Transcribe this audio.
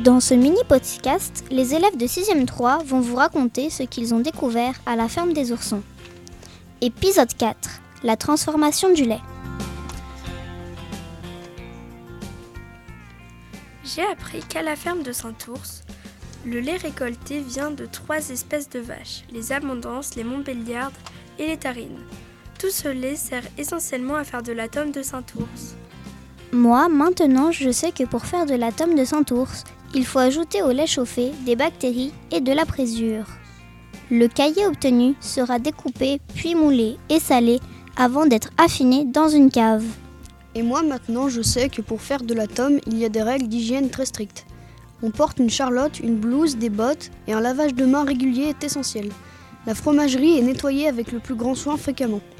Dans ce mini-podcast, les élèves de 6e 3 vont vous raconter ce qu'ils ont découvert à la ferme des oursons. Épisode 4, la transformation du lait. J'ai appris qu'à la ferme de Saint-Ours, le lait récolté vient de 3 espèces de vaches, les Abondances, les Montbéliardes et les Tarines. Tout ce lait sert essentiellement à faire de la tome de Saint-Ours. Moi, maintenant, je sais que pour faire de la tome de Saint-Ours, il faut ajouter au lait chauffé des bactéries et de la présure. Le caillé obtenu sera découpé, puis moulé et salé avant d'être affiné dans une cave. Et moi maintenant je sais que pour faire de la tome, il y a des règles d'hygiène très strictes. On porte une charlotte, une blouse, des bottes et un lavage de mains régulier est essentiel. La fromagerie est nettoyée avec le plus grand soin fréquemment.